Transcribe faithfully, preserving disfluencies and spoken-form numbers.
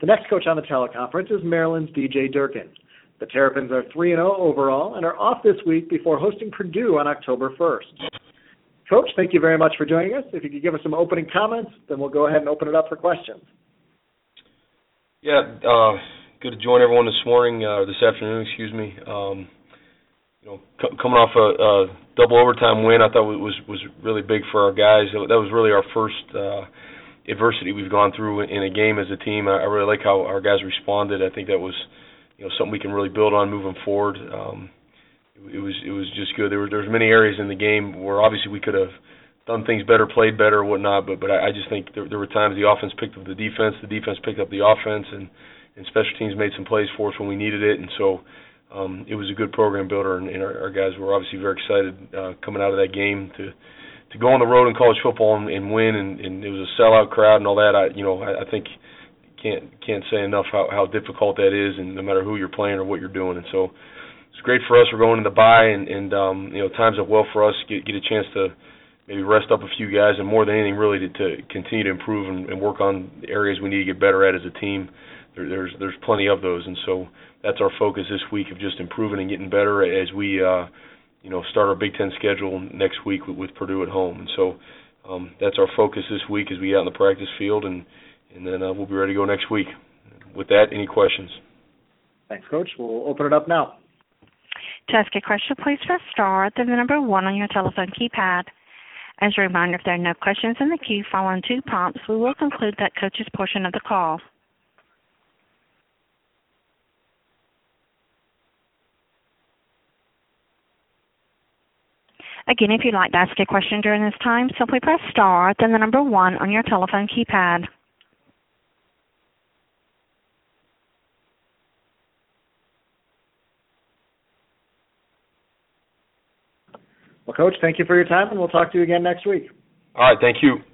The next coach on the teleconference is Maryland's D J Durkin. The Terrapins are three and oh overall and are off this week before hosting Purdue on October first. Coach, thank you very much for joining us. If you could give us some opening comments, then we'll go ahead and open it up for questions. Yeah, uh, good to join everyone this morning, uh, this afternoon, excuse me. Um, you know, c- coming off a, a double overtime win, I thought it was was really big for our guys. That was really our first uh, adversity we've gone through in a game as a team. I, I really like how our guys responded. I think that was, you know, something we can really build on moving forward. Um, it, it was it was just good. There were there was many areas in the game where obviously we could have done things better, played better, whatnot. But but I, I just think there, there were times the offense picked up the defense, the defense picked up the offense, and, and special teams made some plays for us when we needed it. And so um, it was a good program builder, and, and our, our guys were obviously very excited uh, coming out of that game to. To go on the road in college football and, and win, and, and it was a sellout crowd and all that. I, you know, I, I think can't can't say enough how, how difficult that is, and no matter who you're playing or what you're doing. And so it's great for us. We're going in the bye, and, and um, you know, times up well for us. Get get a chance to maybe rest up a few guys, and more than anything, really to, to continue to improve and, and work on the areas we need to get better at as a team. There, there's there's plenty of those, and so that's our focus this week of just improving and getting better as we. Uh, you know, start our Big Ten schedule next week with, with Purdue at home. And so um, that's our focus this week as we get out in the practice field, and, and then uh, we'll be ready to go next week. With that, any questions? Thanks, Coach. We'll open it up now. To ask a question, please press star, then the number one on your telephone keypad. As a reminder, if there are no questions in the queue following two prompts, we will conclude that coach's portion of the call. Again, if you'd like to ask a question during this time, simply press star, then the number one on your telephone keypad. Well, Coach, thank you for your time, and we'll talk to you again next week. All right, thank you.